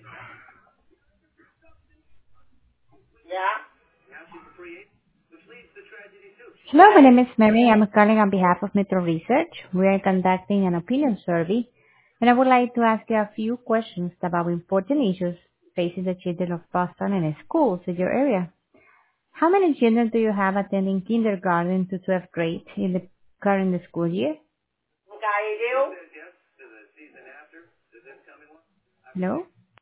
Yeah. Hello, my name is Mary. I'm calling on behalf of Metro Research. We are conducting an opinion survey, and I would like to ask you a few questions about important issues facing the children of Boston and schools in your area. How many children do you have attending kindergarten to 12th grade in the current school year? Okay, you do? Hello?